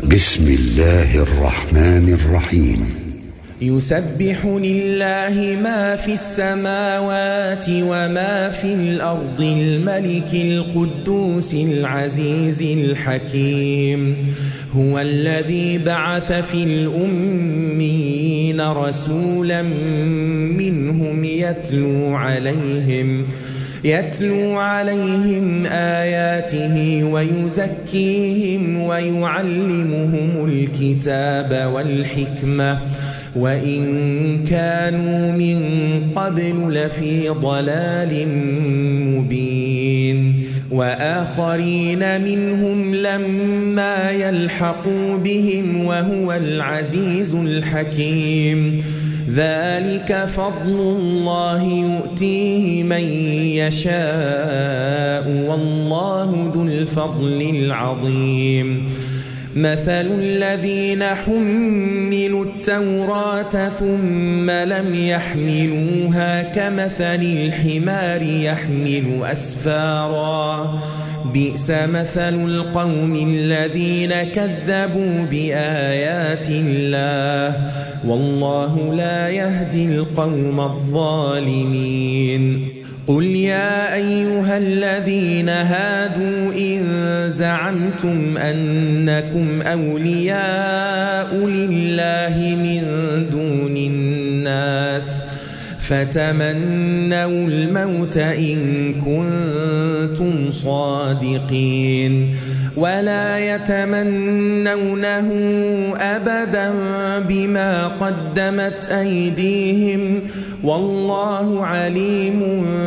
بسم الله الرحمن الرحيم. يسبح لله ما في السماوات وما في الأرض الملك القدوس العزيز الحكيم. هو الذي بعث في الأميين رسولا منهم يتلو عليهم آياته ويزكيهم ويعلمهم الكتاب والحكمة وإن كانوا من قبل لفي ضلال مبين. وآخرين منهم لما يلحقوا بهم وهو العزيز الحكيم. ذلك فضل الله يؤتيه من يشاء والله ذو الفضل العظيم. مثل الذين حملوا التوراة ثم لم يحملوها كمثل الحمار يحمل أسفارا بئس مثل القوم الذين كذبوا بآيات الله والله لا يهدي القوم الظالمين. قل يا أيها الذين هادوا إن زعمتم أنكم أولياء لله من دون الناس فتمنوا الموت إن كنتم صادقين ولا يتمنونه أبدا بما قدمت أيديهم والله عليم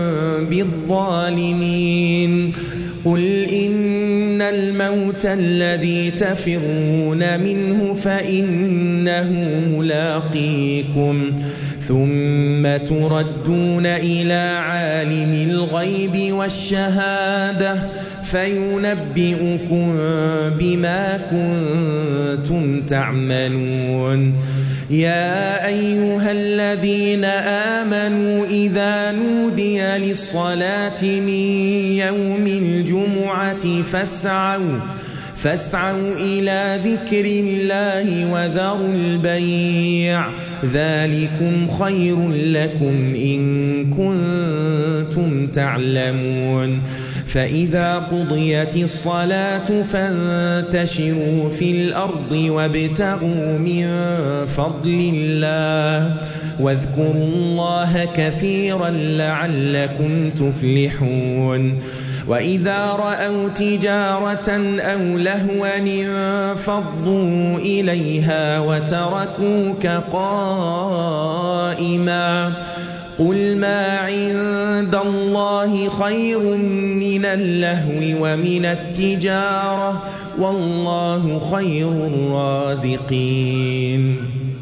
بالظالمين. قل إن الموت الذي تفرون منه فإنه ملاقيكم ثم تردون إلى عالم الغيب والشهادة فينبئكم بما كنتم تعملون. يا أيها الذين آمنوا إذا نودي للصلاة من يوم الجمعة فاسعوا إلى ذكر الله وذروا البيع ذلكم خير لكم إن كنتم تعلمون. فإذا قضيت الصلاة فانتشروا في الأرض وابتغوا من فضل الله واذكروا الله كثيرا لعلكم تفلحون. وإذا رأوا تجارة أو لهوا انفضوا إليها وتركوك قائما قل ما عند الله خير من اللهو ومن التجارة والله خير الرازقين.